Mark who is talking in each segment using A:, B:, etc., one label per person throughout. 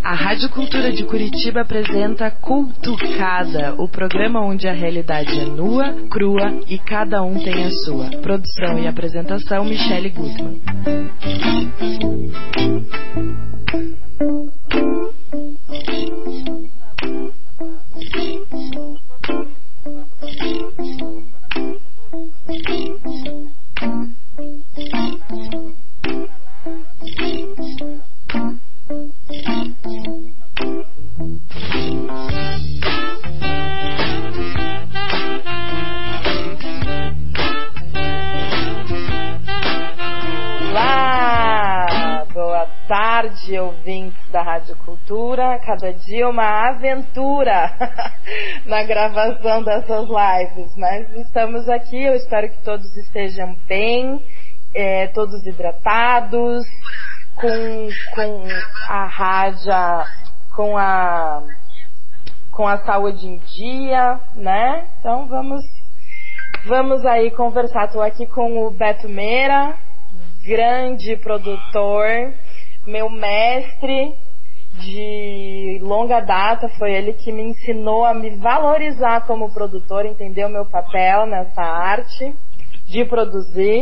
A: A Rádio Cultura de Curitiba apresenta Cultucada, o programa onde a realidade é nua, crua e cada um tem a sua. Produção e apresentação, Michele Gutmann. Olá, boa tarde, ouvintes da Rádio Cultura. Cada dia uma aventura na gravação dessas lives, mas estamos aqui. Eu espero que todos estejam bem, todos hidratados, com a rádio, com a saúde em dia, né? Então vamos aí conversar. Estou aqui com o Beto Meira, grande produtor, meu mestre de longa data. Foi ele que me ensinou a me valorizar como produtor, entendeu meu papel nessa arte de produzir.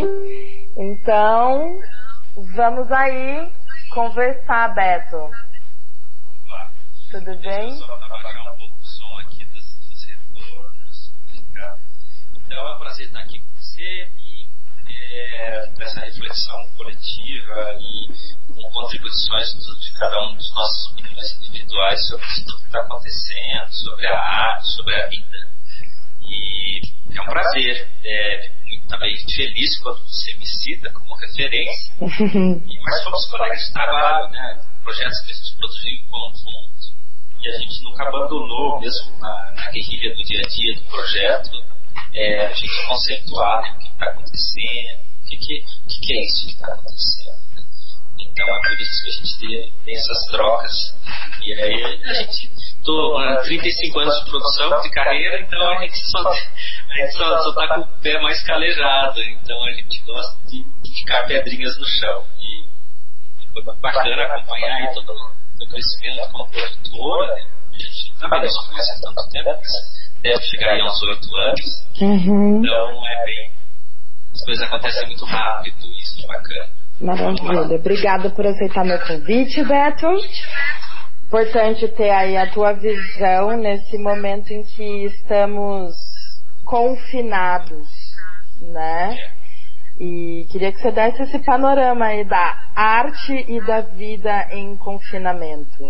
A: Então, vamos aí conversar, Beto.
B: Olá.
A: Tudo bem?
B: Só para baixar um pouco o som aqui dos retornos. Então, é um prazer estar aqui com você e nessa reflexão coletiva e com contribuições de cada um dos nossos opiniões individuais sobre tudo que está acontecendo, sobre a arte, sobre a vida. E é um prazer. Fico muito também feliz quando você me cita como referência. Mas somos colegas de trabalho, né? Projetos que a gente produziu em conjunto. E a gente nunca abandonou, mesmo na guerrilha do dia a dia do projeto, a gente conceituar o que está acontecendo, o que é isso que está acontecendo. Então é por isso que a gente tem essas trocas. E aí a gente estou há 35 anos de produção, de carreira, então a gente só está com o pé mais calejado. Então a gente gosta de ficar pedrinhas no chão. E foi bacana acompanhar aí todo o crescimento como produtora. A gente também não se conhece há tanto tempo, mas deve chegar aí a uns 8 anos. Então as coisas acontecem muito rápido, isso é bacana.
A: Maravilha, obrigada por aceitar meu convite, Beto. Importante ter aí a tua visão nesse momento em que estamos confinados, né? E queria que você desse esse panorama aí da arte e da vida em confinamento.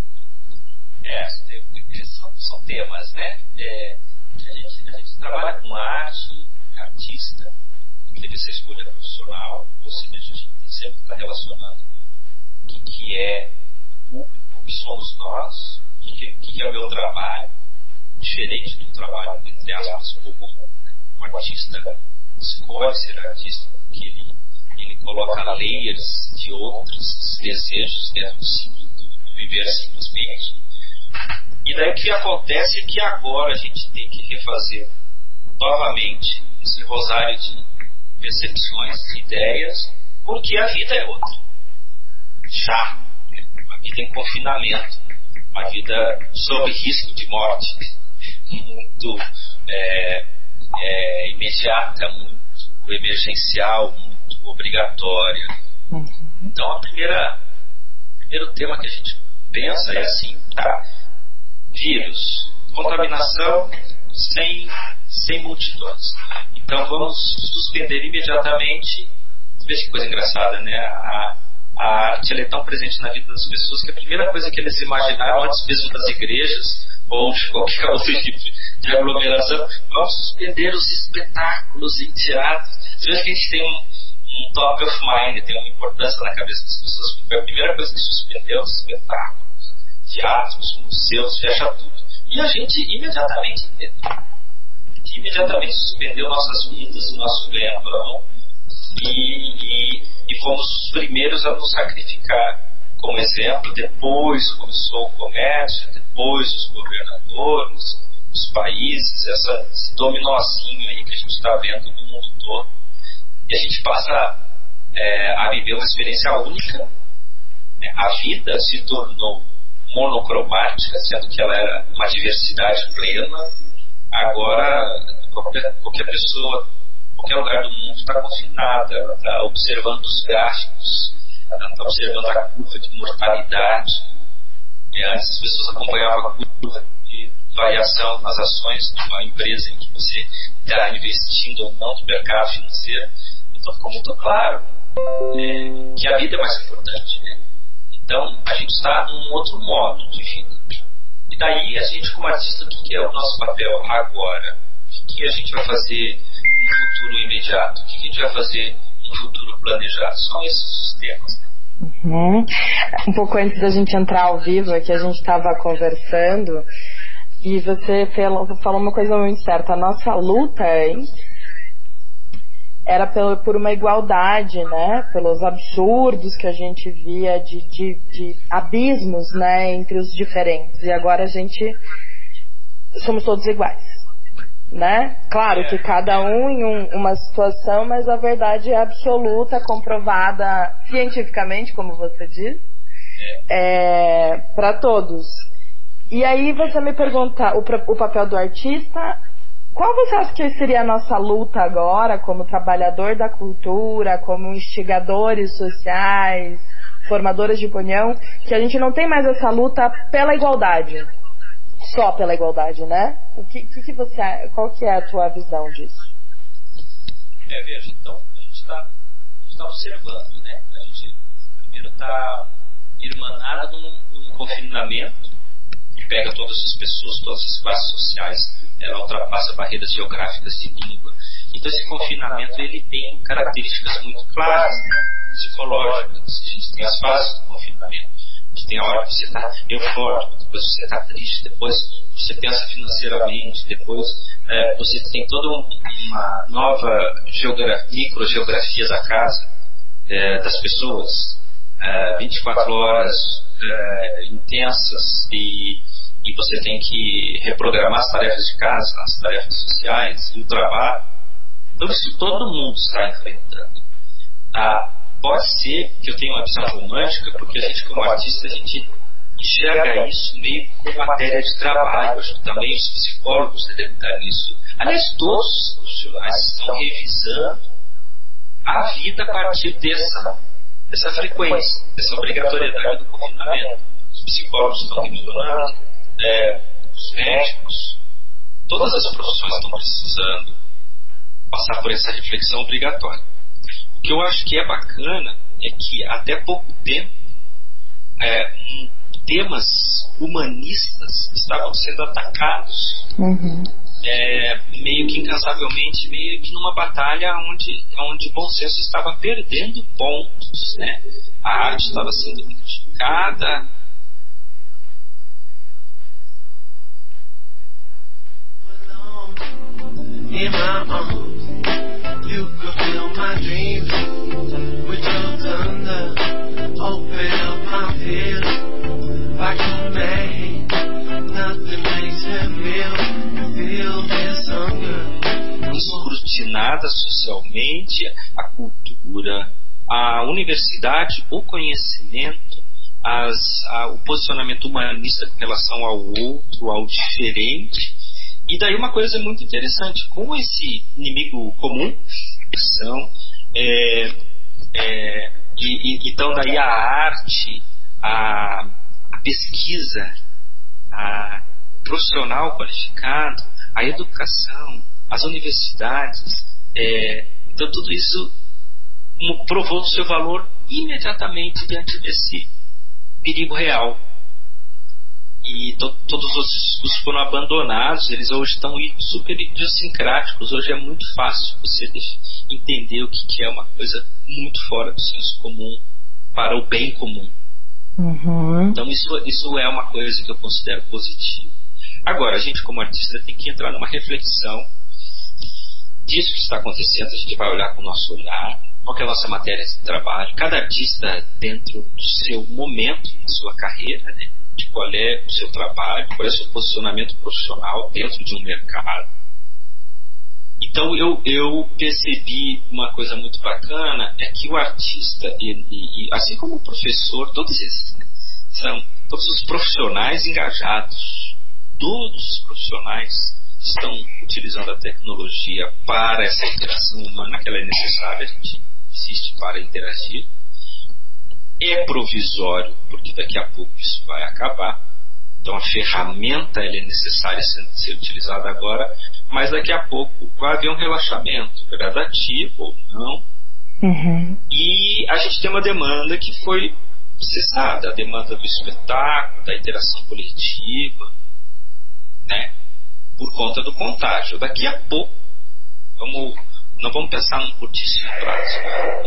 B: São temas, né? A gente trabalha com arte, artista, teve essa escolha profissional, ou seja, a gente sempre está relacionando o que é o que somos nós, o que é o meu trabalho, diferente do trabalho, entre aspas, como um artista escolhe ser artista, porque ele coloca layers de outros desejos dentro do viver simplesmente. E daí o que acontece é que agora a gente tem que refazer novamente esse rosário de percepções, de ideias, porque a vida é outra. Já, uma vida em confinamento, uma vida sob risco de morte, muito imediata, muito emergencial, muito obrigatória. Então, o primeiro tema que a gente pensa é assim, tá? Vírus, contaminação sem multidões. Então vamos suspender imediatamente. Veja que coisa engraçada, né? A arte é tão presente na vida das pessoas que a primeira coisa que eles imaginaram antes mesmo das igrejas ou de qualquer outro tipo de aglomeração, vamos suspender os espetáculos em teatro. Você veja que a gente tem um top of mind, tem uma importância na cabeça das pessoas. Foi a primeira coisa que suspendeu os espetáculos, teatros, museus, fecha tudo. E a gente imediatamente suspendeu nossas vidas, nosso ganha-pão e fomos os primeiros a nos sacrificar. Como exemplo, depois começou o comércio, depois os governadores, os países, esse dominózinho aí que a gente está vendo do mundo todo. E a gente passa a viver uma experiência única. A vida se tornou monocromática, sendo que ela era uma diversidade plena. Agora, qualquer pessoa, qualquer lugar do mundo está confinada, ela está observando os gráficos, ela está observando a curva de mortalidade. Antes as pessoas acompanhavam a curva de variação nas ações de uma empresa em que você está investindo ou não no mercado financeiro. Então ficou muito claro que a vida é mais importante, né? Então a gente está num outro modo de vida. E daí a gente, como artista, o que é o nosso papel agora? O que a gente vai fazer no futuro imediato? O que a gente vai fazer no futuro planejado? São esses os temas.
A: Uhum. Um pouco antes da gente entrar ao vivo aqui, a gente estava conversando e você falou uma coisa muito certa. A nossa luta antes era por uma igualdade, né? Pelos absurdos que a gente via de abismos, né? Entre os diferentes. E agora a gente somos todos iguais, né? Claro que cada um em uma situação, mas a verdade é absoluta, comprovada cientificamente, como você diz, para todos. E aí você me pergunta o papel do artista. Qual você acha que seria a nossa luta agora, como trabalhador da cultura, como instigadores sociais, formadores de opinião, que a gente não tem mais essa luta pela igualdade? Só pela igualdade, né? Qual que é a tua visão disso?
B: Veja, então a gente está observando, né? A gente primeiro está irmanado num confinamento que pega todas as pessoas, todas as classes sociais, ela ultrapassa barreiras geográficas de língua. Então esse confinamento ele tem características muito claras, né? Psicológicas. A gente tem as fases do confinamento. A gente tem a hora que você está eufórico, depois você está triste, depois você pensa financeiramente, depois você tem toda uma nova microgeografia da casa, das pessoas, 24 horas intensas, e você tem que reprogramar as tarefas de casa, as tarefas sociais e o trabalho. Então isso todo mundo está enfrentando. Pode ser que eu tenha uma visão romântica, porque a gente, como artista, a gente enxerga isso meio como matéria de trabalho. Acho que também os psicólogos devem estar nisso. Aliás, todos os profissionais estão revisando a vida a partir dessa frequência, dessa obrigatoriedade do confinamento. Os psicólogos estão revisando, os médicos, todas as profissões estão precisando passar por essa reflexão obrigatória. O que eu acho que é bacana é que até pouco tempo temas humanistas estavam sendo atacados, meio que incansavelmente, meio que numa batalha onde o bom senso estava perdendo pontos, né? A arte estava sendo criticada. In my arms, you could feel my dreams with your thunder. Open up my fears like a man. Nothing makes me feel this hunger. Escrutinada socialmente, a cultura, a universidade, o conhecimento, o posicionamento humanista com relação ao outro, ao diferente. E daí uma coisa muito interessante, com esse inimigo comum, então daí a arte, a pesquisa, a profissional qualificado, a educação, as universidades, então tudo isso provou do seu valor imediatamente diante desse perigo real. E todos os foram abandonados, eles hoje estão super idiosincráticos. Hoje é muito fácil você entender o que é uma coisa muito fora do senso comum para o bem comum. Então isso é uma coisa que eu considero positiva. Agora, a gente como artista tem que entrar numa reflexão disso que está acontecendo. A gente vai olhar com o nosso olhar, qual é a nossa matéria de trabalho, cada artista dentro do seu momento, da sua carreira, né? De qual é o seu trabalho, qual é o seu posicionamento profissional dentro de um mercado. Então eu percebi uma coisa muito bacana, é que o artista, e assim como o professor, todos esses, né, todos os profissionais engajados, todos os profissionais estão utilizando a tecnologia para essa interação humana, que ela é necessária, a gente existe para interagir. É provisório, porque daqui a pouco isso vai acabar. Então a ferramenta ela é necessária ser utilizada agora, mas daqui a pouco vai haver um relaxamento, gradativo ou não. E a gente tem uma demanda que foi cessada, a demanda do espetáculo, da interação coletiva, né? Por conta do contágio. Daqui a pouco, não vamos pensar num curtíssimo prazo.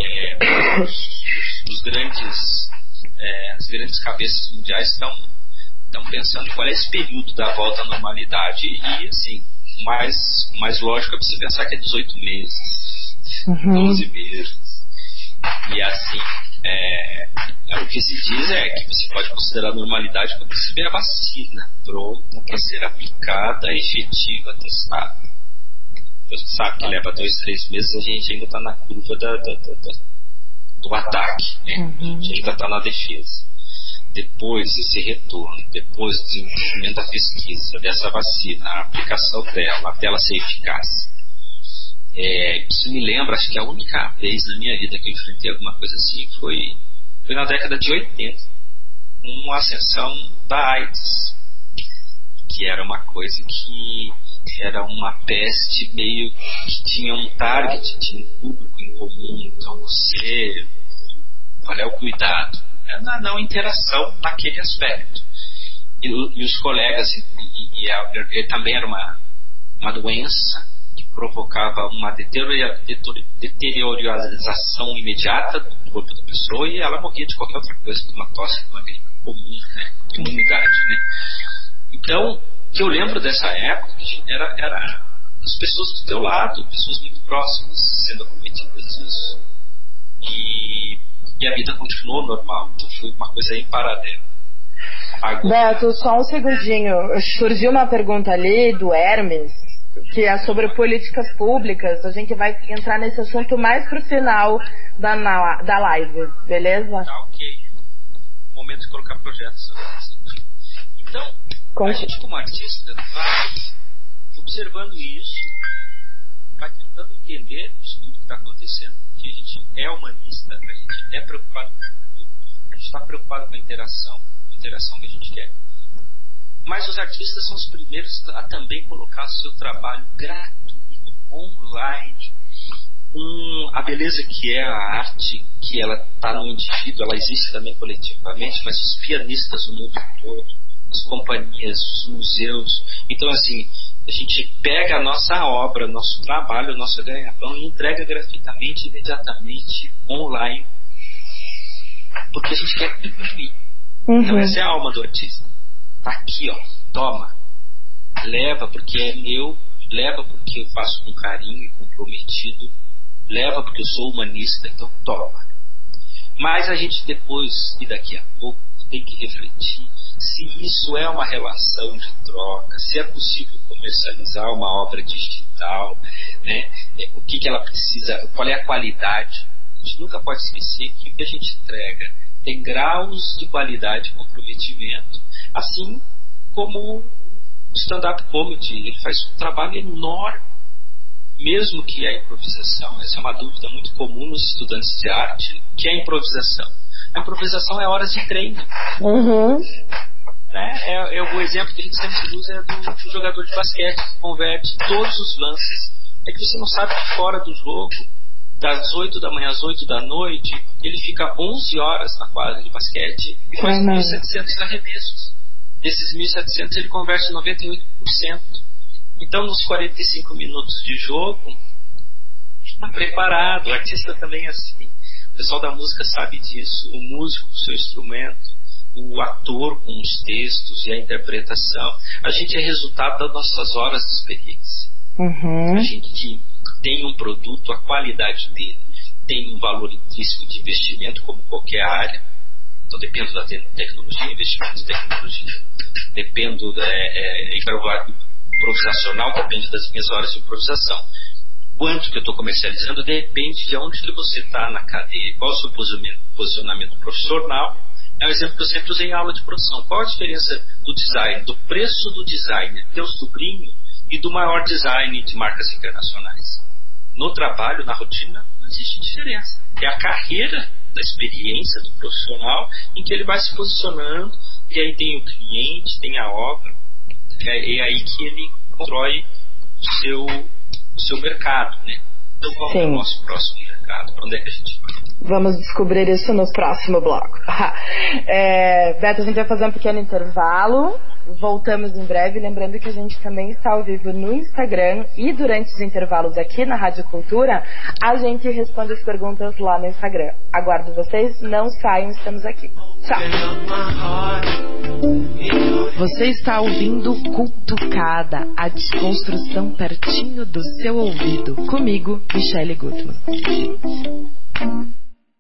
B: As grandes cabeças mundiais estão pensando em qual é esse período da volta à normalidade. E assim, o mais lógico é você pensar que é 18 meses, 12 meses. E assim, o que se diz é que você pode considerar a normalidade quando você vê a vacina pronta para ser aplicada, efetiva, testada. Você sabe que leva 2, 3 meses, a gente ainda está na curva do ataque, né? A gente ainda está na defesa. Depois desse retorno, depois do desenvolvimento da pesquisa, dessa vacina, a aplicação dela, até ela ser eficaz. Isso me lembra, acho que a única vez na minha vida que eu enfrentei alguma coisa assim foi na década de 80, uma ascensão da AIDS, que era uma coisa que era uma peste meio que tinha um target, tinha um público em comum. Então você, qual é o cuidado? Na não interação naquele aspecto. E os colegas, também era uma doença que provocava uma deteriorização imediata do corpo da pessoa, e ela morria de qualquer outra coisa, como uma tosse, uma gripe comum, né? Imunidade, né? Então, o que eu lembro dessa época era as pessoas do teu lado, pessoas muito próximas sendo acometidas disso. E a vida continuou normal. Então foi uma coisa em paralelo. Agora,
A: Beto, só um segundinho. Surgiu uma pergunta ali do Hermes, que é sobre políticas públicas. A gente vai entrar nesse assunto mais pro final da live, beleza?
B: Tá, ok. Momento de colocar projetos. Então, a gente como artista vai observando isso, vai tentando entender isso tudo que está acontecendo, que a gente é humanista, a gente é preocupado com o tudo, a gente está preocupado com a interação que a gente quer. Mas os artistas são os primeiros a também colocar o seu trabalho gratuito, online, com a beleza que é a arte, que ela está no indivíduo, ela existe também coletivamente, mas os pianistas no mundo todo, as companhias, os museus. Então assim, a gente pega a nossa obra, nosso trabalho, nosso ganha-pão e entrega gratuitamente, imediatamente, online, porque a gente quer imprimir. Então essa é a alma do artista. Tá aqui, ó, toma, leva porque é meu, leva porque eu faço com carinho e comprometido, leva porque eu sou humanista, então toma. Mas a gente depois e daqui a pouco tem que refletir se isso é uma relação de troca, se é possível comercializar uma obra digital, né? O que ela precisa, qual é a qualidade. A gente nunca pode esquecer que o que a gente entrega tem graus de qualidade e comprometimento, assim como o stand-up comedy, ele faz um trabalho enorme, mesmo que a improvisação. Essa é uma dúvida muito comum nos estudantes de arte, que é a improvisação. A improvisação é horas de treino. Né? O exemplo que a gente sempre usa é do jogador de basquete que converte todos os lances. É que você não sabe que fora do jogo, das 8 da manhã às 8 da noite, ele fica 11 horas na quadra de basquete e faz 1.700 arremessos. Desses 1.700 ele converte 98%. Então nos 45 minutos de jogo está preparado. O artista também é assim. O pessoal da música sabe disso. O músico com o seu instrumento, o ator com os textos e a interpretação. A gente é resultado das nossas horas de experiência. A gente tem um produto, a qualidade dele tem um valor intrínseco de investimento, como qualquer área. Então dependo da tecnologia, investimento em tecnologia. Dependo improvisacional, depende das minhas horas de improvisação. Quanto que eu estou comercializando depende de onde que você está na cadeia, qual é o seu posicionamento profissional É um exemplo que eu sempre usei em aula de produção. Qual a diferença do design, do preço do designer, teu sobrinho, e do maior design de marcas internacionais? No trabalho, na rotina, não existe diferença. É a carreira da experiência do profissional em que ele vai se posicionando, e aí tem o cliente, tem a obra, é aí que ele constrói o seu mercado, né? Então qual é o nosso próximo mercado? Para onde é que a gente vai?
A: Vamos descobrir isso no próximo bloco. Beto, a gente vai fazer um pequeno intervalo. Voltamos em breve. Lembrando que a gente também está ao vivo no Instagram. E durante os intervalos aqui na Rádio Cultura, a gente responde as perguntas lá no Instagram. Aguardo vocês. Não saiam, estamos aqui. Tchau. Você está ouvindo Cutucada, a desconstrução pertinho do seu ouvido. Comigo, Michele Gutmann.